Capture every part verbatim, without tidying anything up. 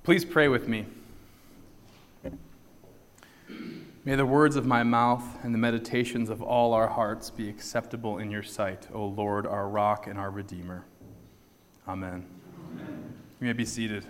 Please pray with me. May the words of my mouth and the meditations of all our hearts be acceptable in your sight, O Lord, our rock and our Redeemer. Amen. Amen. You may be seated.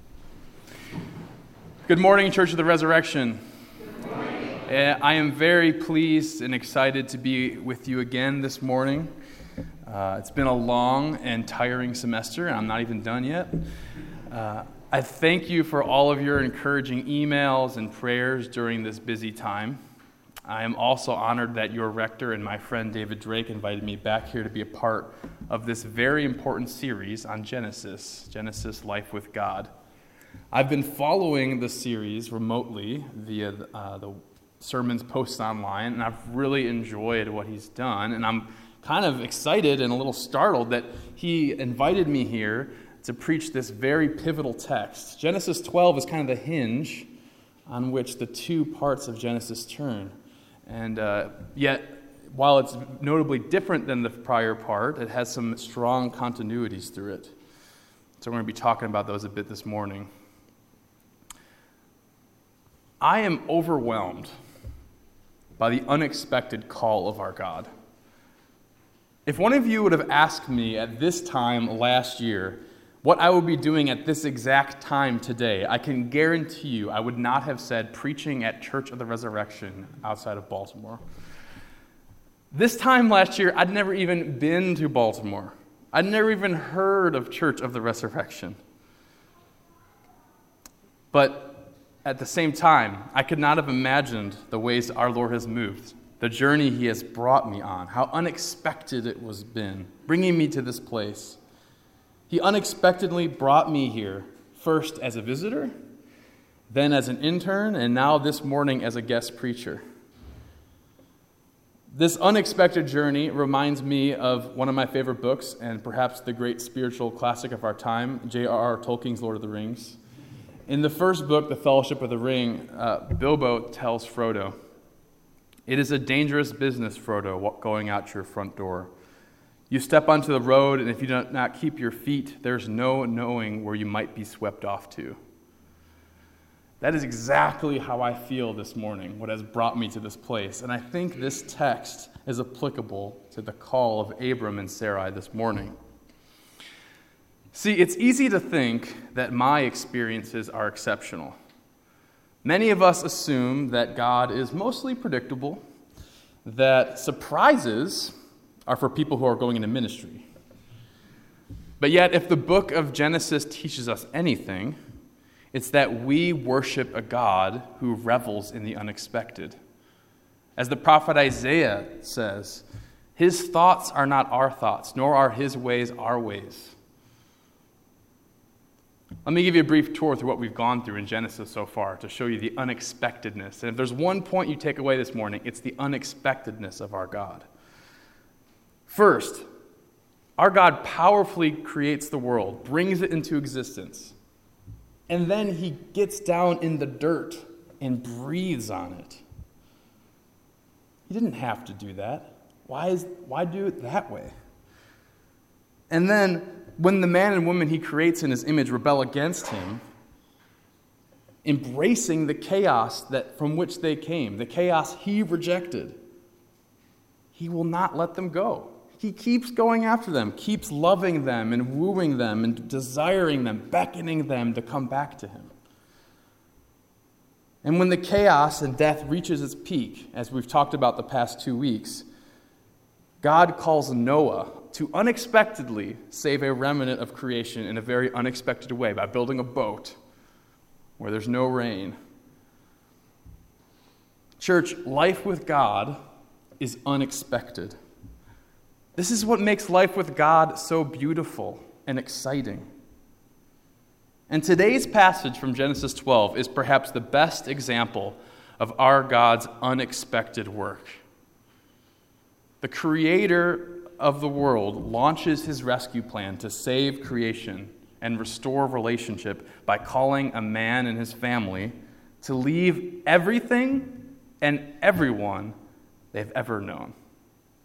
Good morning, Church of the Resurrection. Good morning. Uh, I am very pleased and excited to be with you again this morning. Uh, it's been a long and tiring semester, and I'm not even done yet. Uh, I thank you for all of your encouraging emails and prayers during this busy time. I am also honored that your rector and my friend David Drake invited me back here to be a part of this very important series on Genesis, Genesis Life with God. I've been following the series remotely via uh, the sermons posted online, and I've really enjoyed what he's done, and I'm kind of excited and a little startled that he invited me here to preach this very pivotal text. Genesis twelve is kind of the hinge on which the two parts of Genesis turn. And uh, yet, while it's notably different than the prior part, it has some strong continuities through it. So we're going to be talking about those a bit this morning. I am overwhelmed by the unexpected call of our God. If one of you would have asked me at this time last year what I would be doing at this exact time today, I can guarantee you I would not have said preaching at Church of the Resurrection outside of Baltimore. This time last year, I'd never even been to Baltimore. I'd never even heard of Church of the Resurrection. But at the same time, I could not have imagined the ways our Lord has moved, the journey he has brought me on, how unexpected it was been, bringing me to this place. He unexpectedly brought me here, first as a visitor, then as an intern, and now this morning as a guest preacher. This unexpected journey reminds me of one of my favorite books, and perhaps the great spiritual classic of our time, J R R Tolkien's Lord of the Rings. In the first book, The Fellowship of the Ring, uh, Bilbo tells Frodo, "It is a dangerous business, Frodo, going out your front door. You step onto the road, and if you do not keep your feet, there's no knowing where you might be swept off to." That is exactly how I feel this morning, what has brought me to this place. And I think this text is applicable to the call of Abram and Sarai this morning. See, it's easy to think that my experiences are exceptional. Many of us assume that God is mostly predictable, that surprises are for people who are going into ministry. But yet, if the book of Genesis teaches us anything, it's that we worship a God who revels in the unexpected. As the prophet Isaiah says, his thoughts are not our thoughts, nor are his ways our ways. Let me give you a brief tour through what we've gone through in Genesis so far to show you the unexpectedness. And if there's one point you take away this morning, it's the unexpectedness of our God. First, our God powerfully creates the world, brings it into existence, and then he gets down in the dirt and breathes on it. He didn't have to do that. Why is, why do it that way? And then, when the man and woman he creates in his image rebel against him, embracing the chaos that from which they came, the chaos he rejected, he will not let them go. He keeps going after them, keeps loving them and wooing them and desiring them, beckoning them to come back to him. And when the chaos and death reaches its peak, as we've talked about the past two weeks, God calls Noah to unexpectedly save a remnant of creation in a very unexpected way by building a boat where there's no rain. Church, life with God is unexpected. This is what makes life with God so beautiful and exciting. And today's passage from Genesis twelve is perhaps the best example of our God's unexpected work. The creator of the world launches his rescue plan to save creation and restore relationship by calling a man and his family to leave everything and everyone they've ever known.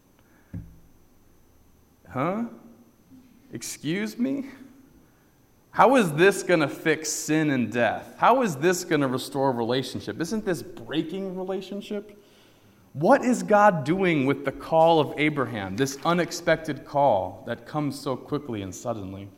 Huh? Excuse me? How is this going to fix sin and death? How is this going to restore relationship? Isn't this breaking relationship? What is God doing with the call of Abraham, this unexpected call that comes so quickly and suddenly?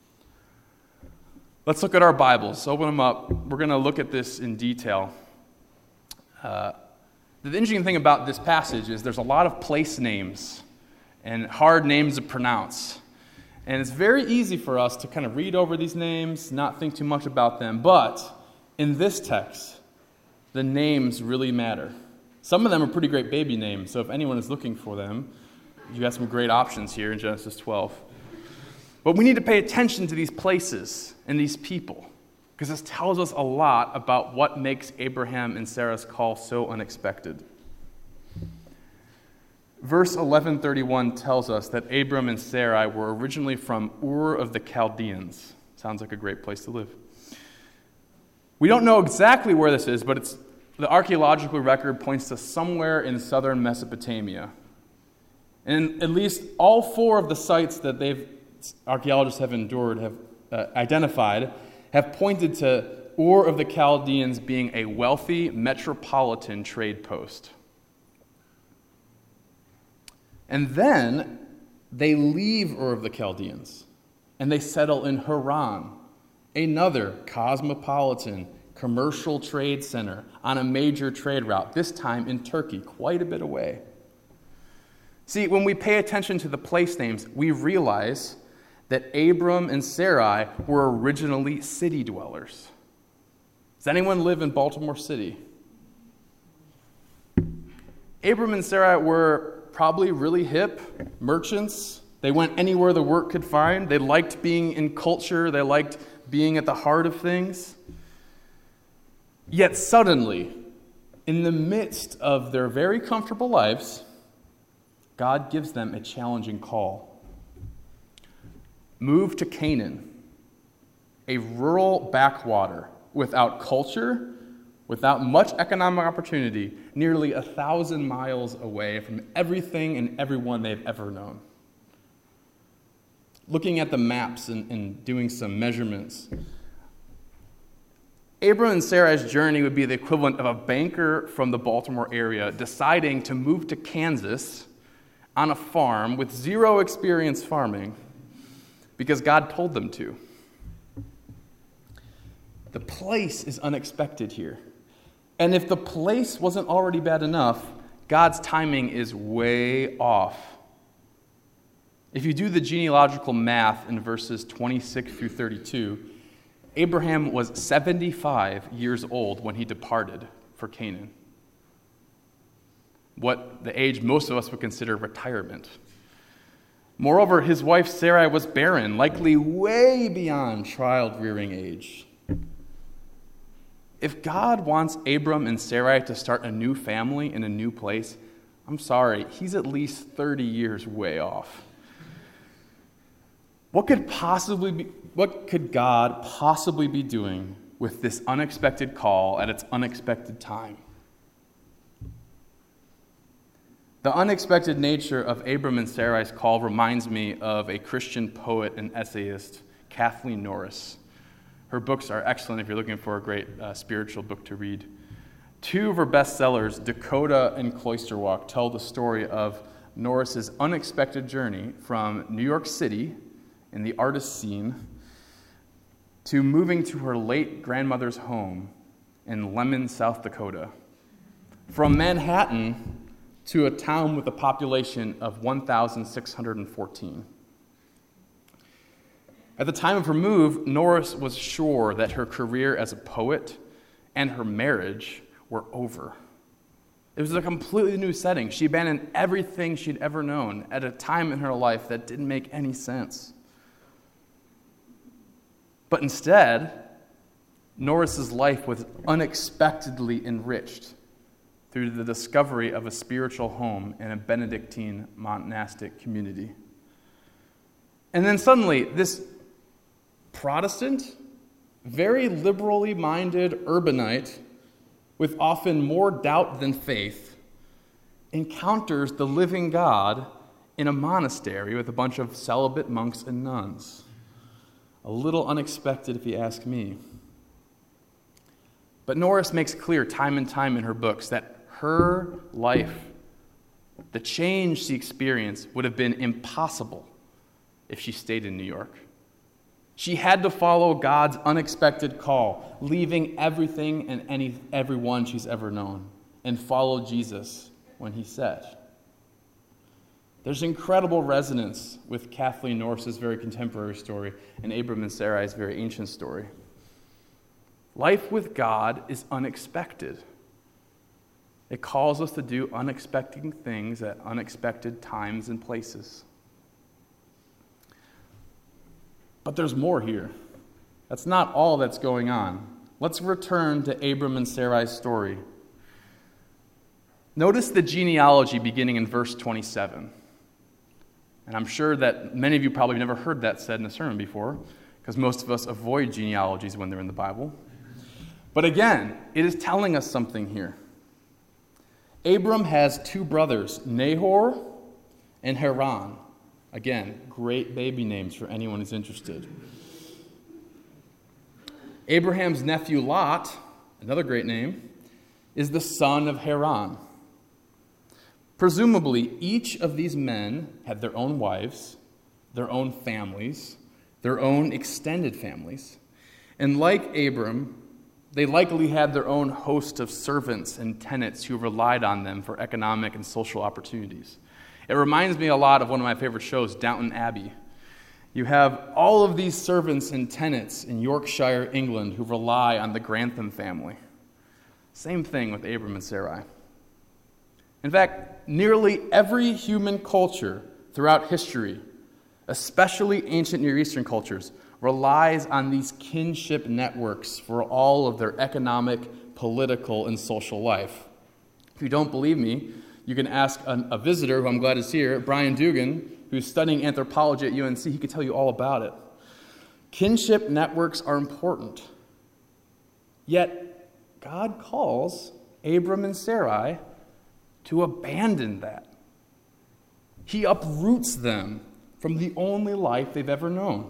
Let's look at our Bibles. Open them up. We're going to look at this in detail. Uh, the interesting thing about this passage is there's a lot of place names and hard names to pronounce. And it's very easy for us to kind of read over these names, not think too much about them. But in this text, the names really matter. Some of them are pretty great baby names, so if anyone is looking for them, you got some great options here in Genesis twelve. But we need to pay attention to these places and these people, because this tells us a lot about what makes Abraham and Sarah's call so unexpected. Verse eleven thirty-one tells us that Abram and Sarai were originally from Ur of the Chaldeans. Sounds like a great place to live. We don't know exactly where this is, but it's, the archaeological record points to somewhere in southern Mesopotamia. And at least all four of the sites that they've archaeologists have endured, have uh, identified, have pointed to Ur of the Chaldeans being a wealthy metropolitan trade post. And then they leave Ur of the Chaldeans, and they settle in Haran, another cosmopolitan commercial trade center on a major trade route, this time in Turkey, quite a bit away. See, when we pay attention to the place names, we realize that Abram and Sarai were originally city dwellers. Does anyone live in Baltimore City? Abram and Sarai were probably really hip merchants. They went anywhere the work could find. They liked being in culture. They liked being at the heart of things. Yet suddenly, in the midst of their very comfortable lives, God gives them a challenging call. Move to Canaan, a rural backwater without culture, without much economic opportunity, nearly a thousand miles away from everything and everyone they've ever known. Looking at the maps and, and doing some measurements, Abram and Sarai's journey would be the equivalent of a banker from the Baltimore area deciding to move to Kansas on a farm with zero experience farming because God told them to. The place is unexpected here. And if the place wasn't already bad enough, God's timing is way off. If you do the genealogical math in verses twenty-six through thirty-two, Abraham was seventy-five years old when he departed for Canaan. What the age most of us would consider retirement. Moreover, his wife Sarai was barren, likely way beyond child-rearing age. If God wants Abram and Sarai to start a new family in a new place, I'm sorry, he's at least thirty years way off. What could possibly be, what could God possibly be doing with this unexpected call at its unexpected time? The unexpected nature of Abram and Sarai's call reminds me of a Christian poet and essayist, Kathleen Norris. Her books are excellent if you're looking for a great uh, spiritual book to read. Two of her bestsellers, Dakota and Cloister Walk, tell the story of Norris's unexpected journey from New York City in the artist scene to moving to her late grandmother's home in Lemon, South Dakota. From Manhattan to a town with a population of one thousand six hundred fourteen. At the time of her move, Norris was sure that her career as a poet and her marriage were over. It was a completely new setting. She abandoned everything she'd ever known at a time in her life that didn't make any sense. But instead, Norris's life was unexpectedly enriched through the discovery of a spiritual home in a Benedictine monastic community. And then suddenly, this Protestant, very liberally minded urbanite with often more doubt than faith encounters the living God in a monastery with a bunch of celibate monks and nuns. A little unexpected if you ask me. But Norris makes clear time and time in her books that her life, the change she experienced, would have been impossible if she stayed in New York. She had to follow God's unexpected call, leaving everything and any everyone she's ever known, and follow Jesus when he said. There's incredible resonance with Kathleen Norris's very contemporary story and Abram and Sarai's very ancient story. Life with God is unexpected. It calls us to do unexpected things at unexpected times and places. But there's more here. That's not all that's going on. Let's return to Abram and Sarai's story. Notice the genealogy beginning in verse twenty-seven. And I'm sure that many of you probably never heard that said in a sermon before, because most of us avoid genealogies when they're in the Bible. But again, it is telling us something here. Abram has two brothers, Nahor and Haran. Again, great baby names for anyone who's interested. Abraham's nephew Lot, another great name, is the son of Haran. Presumably, each of these men had their own wives, their own families, their own extended families. And like Abram, they likely had their own host of servants and tenants who relied on them for economic and social opportunities. It reminds me a lot of one of my favorite shows, Downton Abbey. You have all of these servants and tenants in Yorkshire, England, who rely on the Grantham family. Same thing with Abram and Sarai. In fact, nearly every human culture throughout history, especially ancient Near Eastern cultures, relies on these kinship networks for all of their economic, political, and social life. If you don't believe me, you can ask a, a visitor, who I'm glad is here, Brian Dugan, who's studying anthropology at U N C. He can tell you all about it. Kinship networks are important. Yet, God calls Abram and Sarai to abandon that. He uproots them from the only life they've ever known.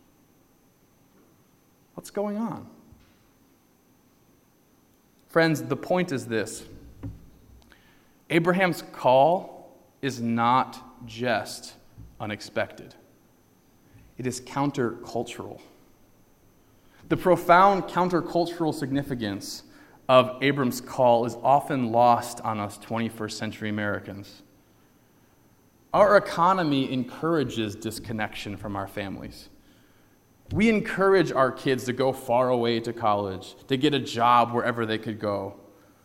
What's going on? Friends, the point is this. Abraham's call is not just unexpected. It is countercultural. The profound countercultural significance of Abram's call is often lost on us twenty-first century Americans. Our economy encourages disconnection from our families. We encourage our kids to go far away to college, to get a job wherever they could go.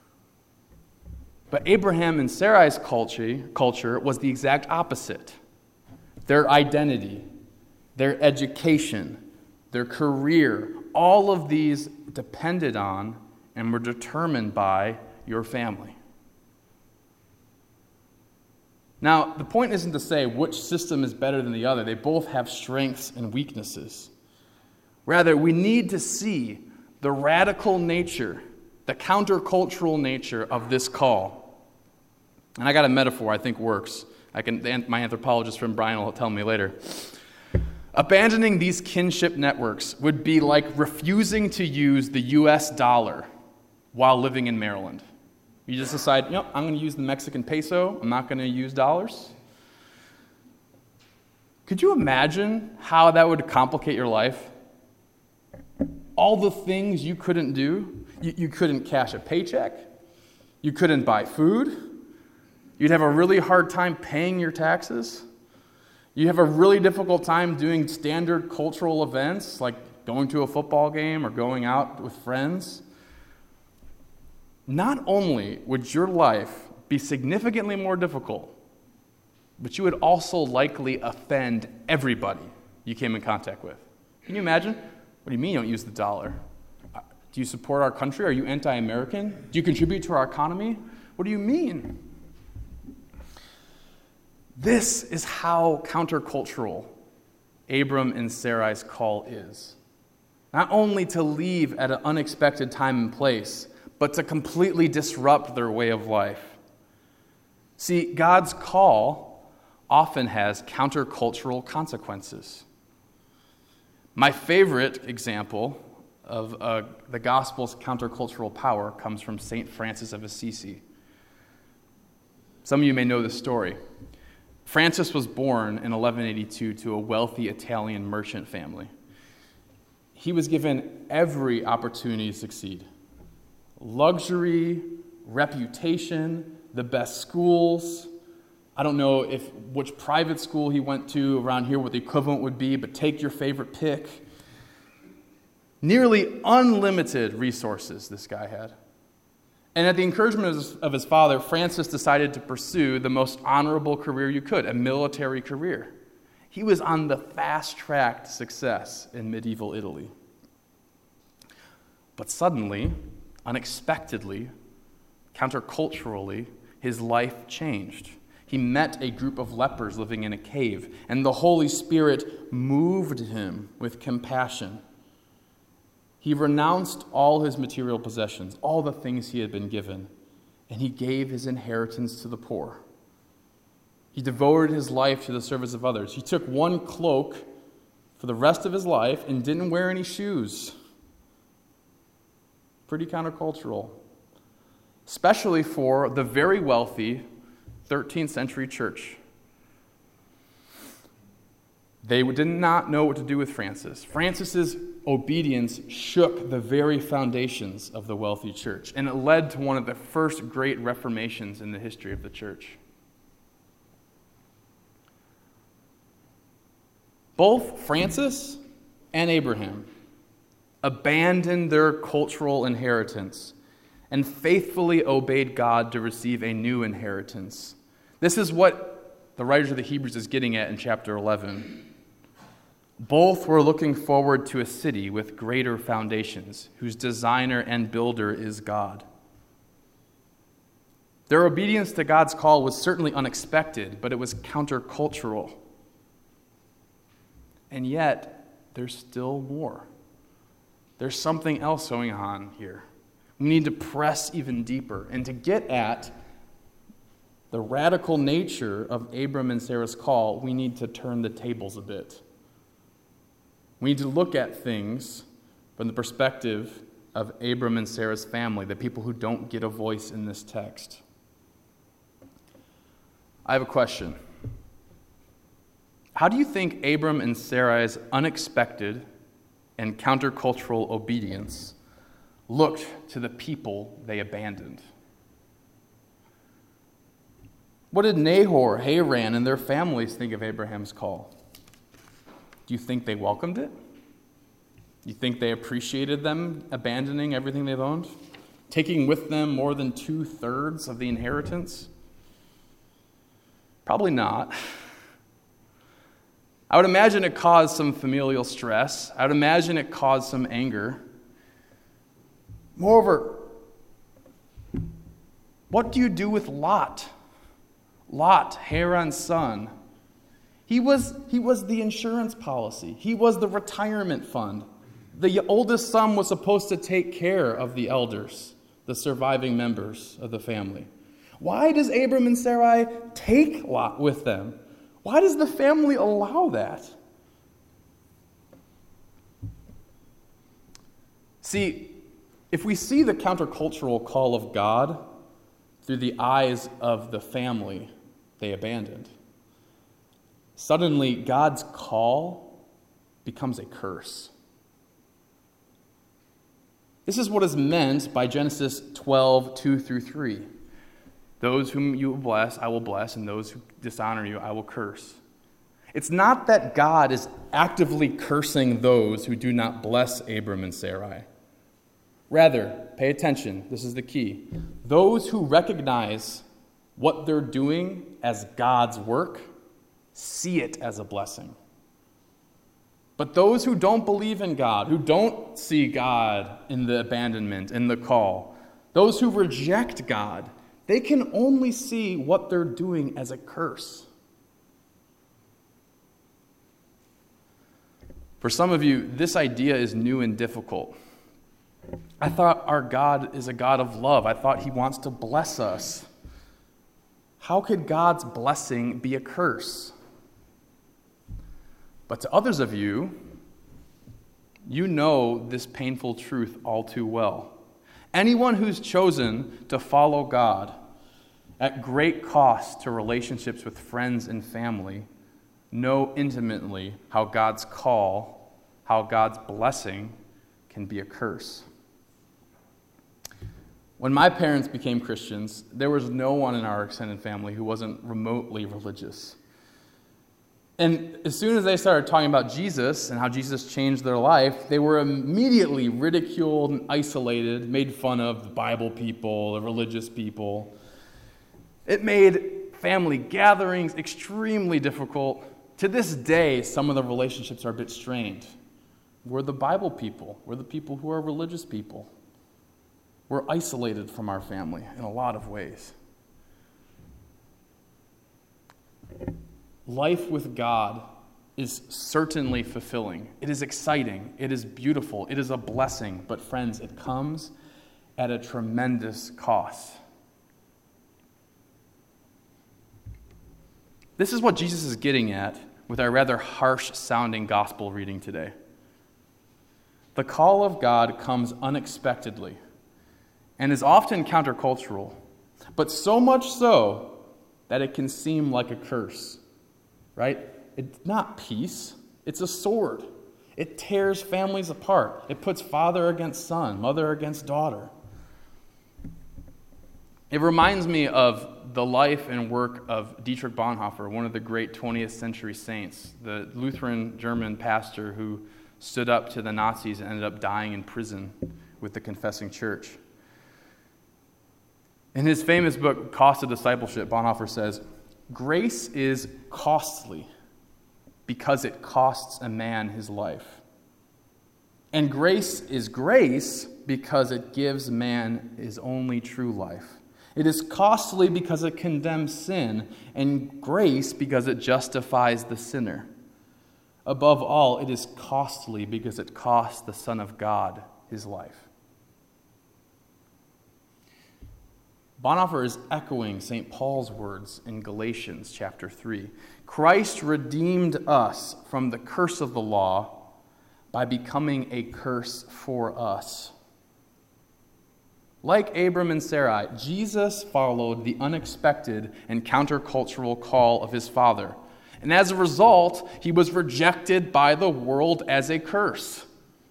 But Abraham and Sarai's culture, culture was the exact opposite. Their identity, their education, their career, all of these depended on and were determined by your family. Now, the point isn't to say which system is better than the other. They both have strengths and weaknesses. Rather, we need to see the radical nature, the countercultural nature of this call. And I got a metaphor I think works. I can, my anthropologist friend Brian will tell me later. Abandoning these kinship networks would be like refusing to use the U S dollar while living in Maryland. You just decide, you know, I'm going to use the Mexican peso. I'm not going to use dollars. Could you imagine how that would complicate your life? All the things you couldn't do. You, you couldn't cash a paycheck. You couldn't buy food. You'd have a really hard time paying your taxes. You'd have a really difficult time doing standard cultural events like going to a football game or going out with friends. Not only would your life be significantly more difficult, but you would also likely offend everybody you came in contact with. Can you imagine? What do you mean you don't use the dollar? Do you support our country? Are you anti-American? Do you contribute to our economy? What do you mean? This is how countercultural Abram and Sarai's call is. Not only to leave at an unexpected time and place, but to completely disrupt their way of life. See, God's call often has countercultural consequences. My favorite example of uh, the gospel's countercultural power comes from Saint Francis of Assisi. Some of you may know this story. Francis was born in eleven eighty-two to a wealthy Italian merchant family. He was given every opportunity to succeed. Luxury, reputation, the best schools. I don't know if which private school he went to around here, what the equivalent would be, but take your favorite pick. Nearly unlimited resources this guy had. And at the encouragement of his, of his father, Francis decided to pursue the most honorable career you could, a military career. He was on the fast track to success in medieval Italy. But suddenly, unexpectedly, counterculturally, his life changed. He met a group of lepers living in a cave, and the Holy Spirit moved him with compassion. He renounced all his material possessions, all the things he had been given, and he gave his inheritance to the poor. He devoted his life to the service of others. He took one cloak for the rest of his life and didn't wear any shoes. Pretty countercultural, especially for the very wealthy thirteenth century church. They did not know what to do with Francis. Francis's obedience shook the very foundations of the wealthy church, and it led to one of the first great reformations in the history of the church. Both Francis and Abraham abandoned their cultural inheritance and faithfully obeyed God to receive a new inheritance. This is what the writer of the Hebrews is getting at in chapter eleven. Both were looking forward to a city with greater foundations, whose designer and builder is God. Their obedience to God's call was certainly unexpected, but it was countercultural. And yet, there's still more. There's something else going on here. We need to press even deeper. And to get at the radical nature of Abram and Sarah's call, we need to turn the tables a bit. We need to look at things from the perspective of Abram and Sarah's family, the people who don't get a voice in this text. I have a question. How do you think Abram and Sarai's unexpected and countercultural obedience looked to the people they abandoned? What did Nahor, Haran, and their families think of Abraham's call? Do you think they welcomed it? Do you think they appreciated them abandoning everything they've owned? Taking with them more than two-thirds of the inheritance? Probably not. I would imagine it caused some familial stress. I would imagine it caused some anger. Moreover, what do you do with Lot? Lot, Haran's son. He was, he was the insurance policy. He was the retirement fund. The oldest son was supposed to take care of the elders, the surviving members of the family. Why does Abram and Sarai take Lot with them? Why does the family allow that? See, if we see the countercultural call of God through the eyes of the family they abandoned, suddenly God's call becomes a curse. This is what is meant by Genesis twelve, two through three. Those whom you bless, I will bless, and those who dishonor you, I will curse. It's not that God is actively cursing those who do not bless Abram and Sarai. Rather, pay attention, this is the key. Those who recognize what they're doing as God's work see it as a blessing. But those who don't believe in God, who don't see God in the abandonment, in the call, those who reject God, they can only see what they're doing as a curse. For some of you, this idea is new and difficult. I thought our God is a God of love. I thought he wants to bless us. How could God's blessing be a curse? But to others of you, you know this painful truth all too well. Anyone who's chosen to follow God at great cost to relationships with friends and family know intimately how God's call, how God's blessing can be a curse. When my parents became Christians, there was no one in our extended family who wasn't remotely religious. And as soon as they started talking about Jesus and how Jesus changed their life, they were immediately ridiculed and isolated, made fun of the Bible people, the religious people. It made family gatherings extremely difficult. To this day, some of the relationships are a bit strained. We're the Bible people. We're the people who are religious people. We're isolated from our family in a lot of ways. Life with God is certainly fulfilling. It is exciting. It is beautiful. It is a blessing. But friends, it comes at a tremendous cost. This is what Jesus is getting at with our rather harsh-sounding gospel reading today. The call of God comes unexpectedly and is often countercultural, but so much so that it can seem like a curse. Right? It's not peace. It's a sword. It tears families apart. It puts father against son, mother against daughter. It reminds me of the life and work of Dietrich Bonhoeffer, one of the great twentieth century saints, the Lutheran German pastor who stood up to the Nazis and ended up dying in prison with the confessing church. In his famous book, Cost of Discipleship, Bonhoeffer says, "Grace is costly because it costs a man his life. And grace is grace because it gives man his only true life. It is costly because it condemns sin, and grace because it justifies the sinner. Above all, it is costly because it costs the Son of God his life." Bonhoeffer is echoing Saint Paul's words in Galatians chapter three. Christ redeemed us from the curse of the law by becoming a curse for us. Like Abram and Sarai, Jesus followed the unexpected and countercultural call of his Father. And as a result, he was rejected by the world as a curse.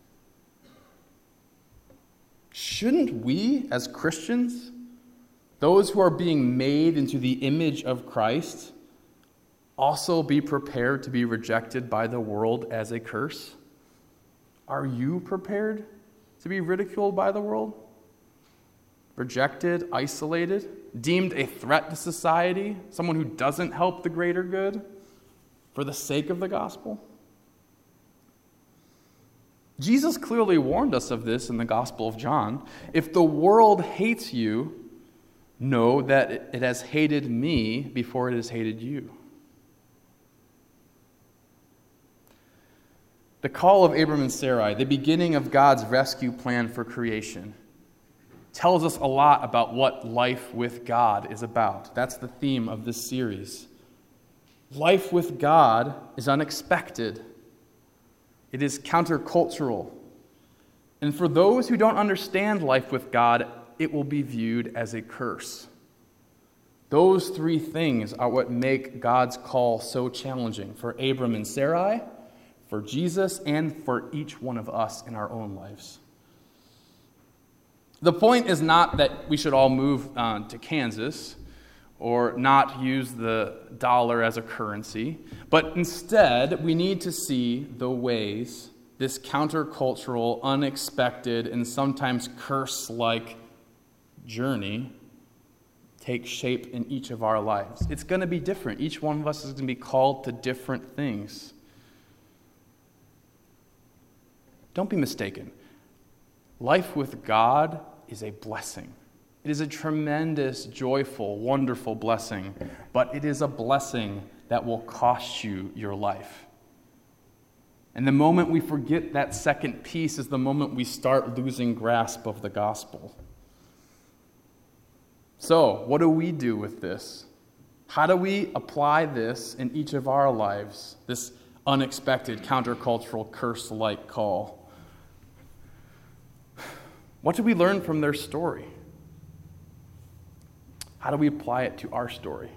Shouldn't we, as Christians, those who are being made into the image of Christ, also be prepared to be rejected by the world as a curse? Are you prepared to be ridiculed by the world? Rejected, isolated, deemed a threat to society, someone who doesn't help the greater good for the sake of the gospel? Jesus clearly warned us of this in the Gospel of John. If the world hates you, know that it has hated me before it has hated you. The call of Abram and Sarai, the beginning of God's rescue plan for creation, tells us a lot about what life with God is about. That's the theme of this series. Life with God is unexpected. It is countercultural. And for those who don't understand life with God, it will be viewed as a curse. Those three things are what make God's call so challenging for Abram and Sarai, for Jesus, and for each one of us in our own lives. The point is not that we should all move uh, to Kansas or not use the dollar as a currency, but instead we need to see the ways this countercultural, unexpected, and sometimes curse-like journey takes shape in each of our lives. It's going to be different. Each one of us is going to be called to different things. Don't be mistaken. Life with God is a blessing. It is a tremendous, joyful, wonderful blessing, but it is a blessing that will cost you your life. And the moment we forget that second piece is the moment we start losing grasp of the gospel. So, what do we do with this? How do we apply this in each of our lives, this unexpected, countercultural, curse-like call? What did we learn from their story? How do we apply it to our story?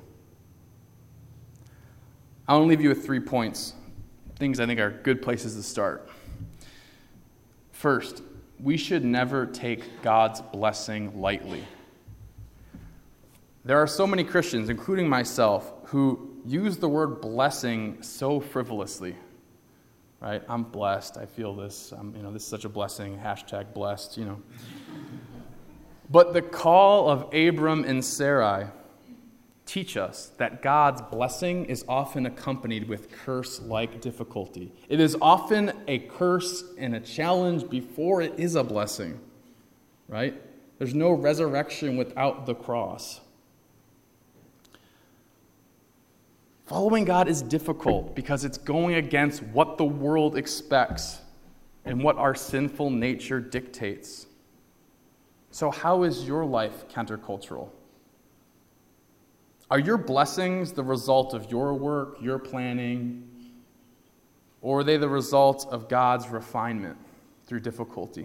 I want to leave you with three points, things I think are good places to start. First, we should never take God's blessing lightly. There are so many Christians, including myself, who use the word blessing so frivolously. Right? I'm blessed. I feel this. I'm, you know, this is such a blessing. Hashtag blessed, you know. But the call of Abram and Sarai teach us that God's blessing is often accompanied with curse-like difficulty. It is often a curse and a challenge before it is a blessing. Right? There's no resurrection without the cross. Following God is difficult because it's going against what the world expects and what our sinful nature dictates. So how is your life countercultural? Are your blessings the result of your work, your planning, or are they the result of God's refinement through difficulty?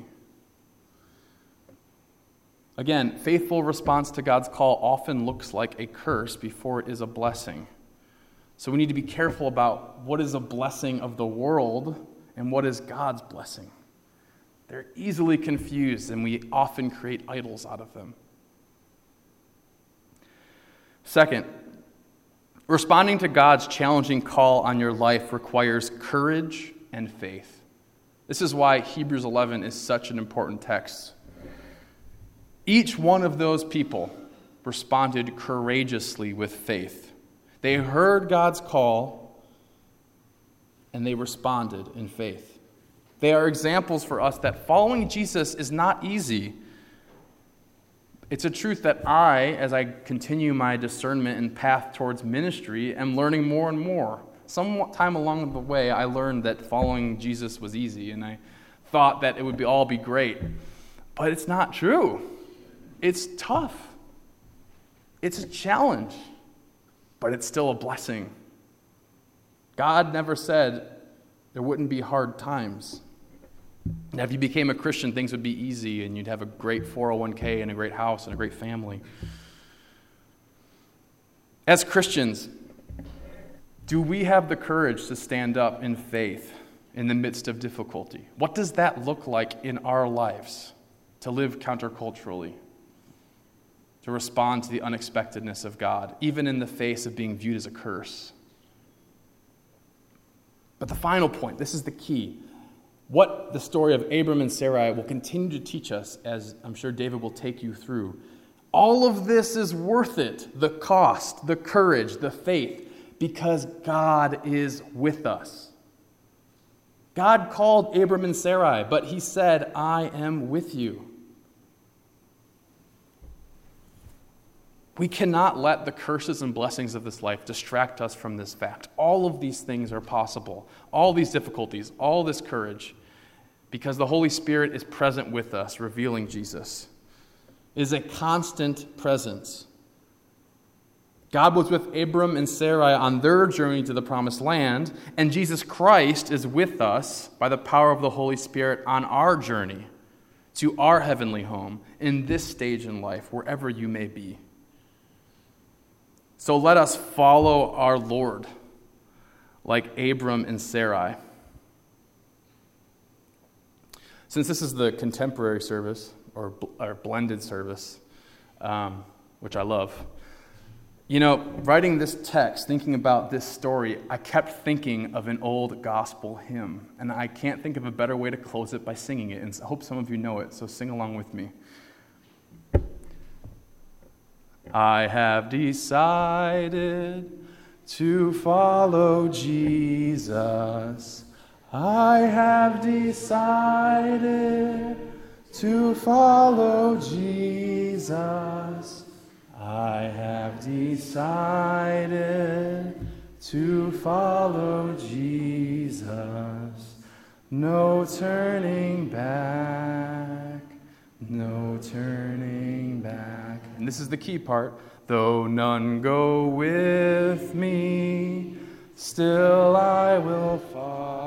Again, faithful response to God's call often looks like a curse before it is a blessing. So we need to be careful about what is a blessing of the world and what is God's blessing. They're easily confused, and we often create idols out of them. Second, responding to God's challenging call on your life requires courage and faith. This is why Hebrews eleven is such an important text. Each one of those people responded courageously with faith. They heard God's call, and they responded in faith. They are examples for us that following Jesus is not easy. It's a truth that I, as I continue my discernment and path towards ministry, am learning more and more. Some time along the way, I learned that following Jesus was easy, and I thought that it would be all be great. But it's not true. It's tough. It's a challenge. But it's still a blessing. God never said there wouldn't be hard times. Now, if you became a Christian, things would be easy and you'd have a great four oh one k and a great house and a great family. As Christians, do we have the courage to stand up in faith in the midst of difficulty? What does that look like in our lives to live counterculturally? To respond to the unexpectedness of God, even in the face of being viewed as a curse. But the final point, this is the key. What the story of Abram and Sarai will continue to teach us, as I'm sure David will take you through, all of this is worth it. The cost, the courage, the faith, because God is with us. God called Abram and Sarai, but he said, I am with you. We cannot let the curses and blessings of this life distract us from this fact. All of these things are possible. All these difficulties, all this courage, because the Holy Spirit is present with us, revealing Jesus. It is a constant presence. God was with Abram and Sarai on their journey to the promised land, and Jesus Christ is with us by the power of the Holy Spirit on our journey to our heavenly home in this stage in life, wherever you may be. So let us follow our Lord like Abram and Sarai. Since this is the contemporary service, or, or blended service, um, which I love, you know, writing this text, thinking about this story, I kept thinking of an old gospel hymn, and I can't think of a better way to close it by singing it, and I hope some of you know it, so sing along with me. I have decided to follow Jesus. I have decided to follow Jesus. I have decided to follow Jesus. No turning back, no turning back. And this is the key part. Though none go with me, still I will follow.